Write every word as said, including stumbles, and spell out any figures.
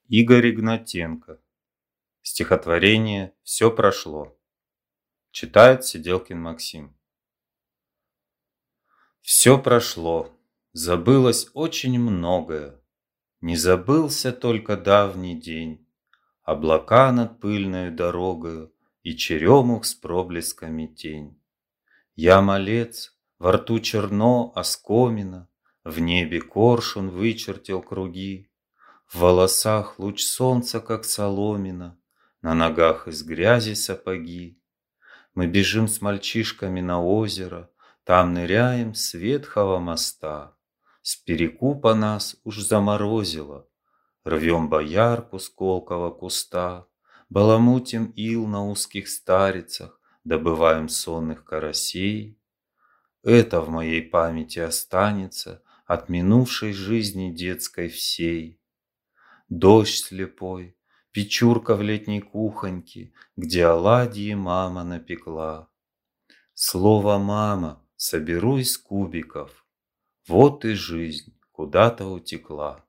Игорь Игнатенко. Стихотворение «Все прошло». Читает Сиделкин Максим. Все прошло, забылось очень многое. Не забылся только давний день, облака над пыльною дорогою и черемух с проблесками тень. Я малец, во рту черно оскомина, в небе коршун вычертил круги. В волосах луч солнца, как соломина, на ногах из грязи сапоги. Мы бежим с мальчишками на озеро, там ныряем с ветхого моста. С перекупа нас уж заморозило, рвем боярку с колкого куста, баламутим ил на узких старицах, добываем сонных карасей. Это в моей памяти останется от минувшей жизни детской всей. Дождь слепой, печурка в летней кухоньке, где оладьи мама напекла. Слово «мама» соберу из кубиков, вот и жизнь куда-то утекла.